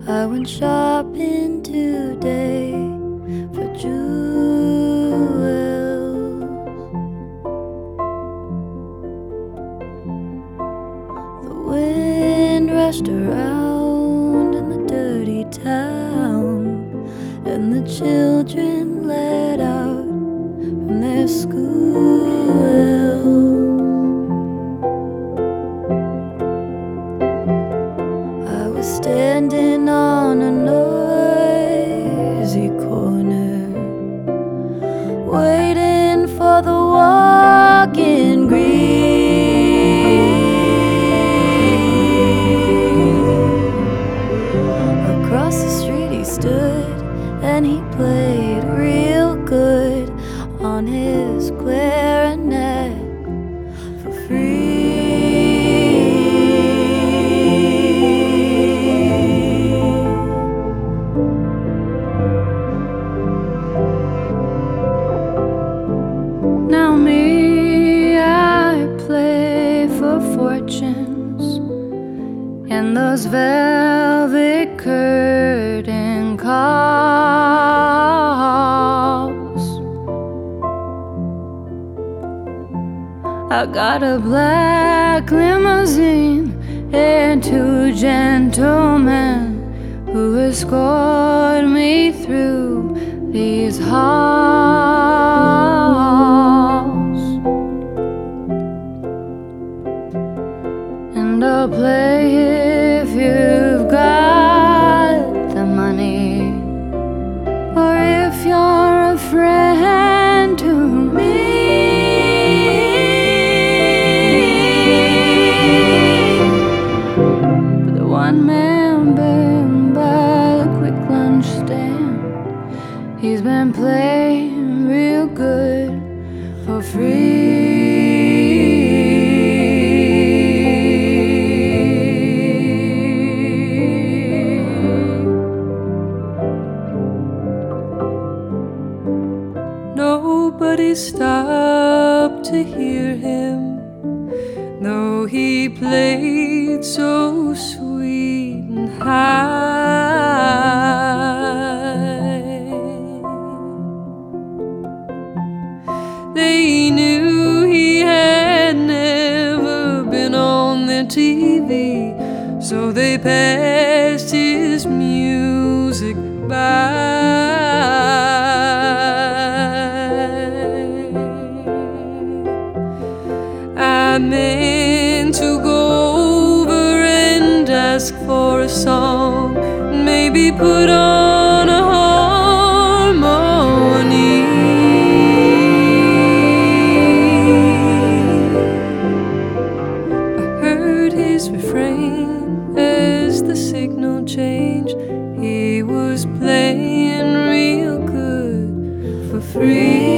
I went shopping today for jewels. The wind rushed around in the dirty town, and the children let out from their school. I was standing on a noisy corner, waiting for the walking green. Across the street he stood, and he played real good on his clarinet for free. Now me, I play for fortunes in those velvet curtain calls. I got a black limousine and two gentlemen who escort me through these halls. And I'll play if you've got the money, or if you're a friend to me. But the one-man band by the quick lunch stand, he's been playing real good for free. Nobody stopped to hear him, though he played so sweet and high. They knew he had never been on their TV, so they passed his music by. I meant to go over and ask for a song, maybe put on a harmony. I heard his refrain as the signal changed. He was playing real good for free.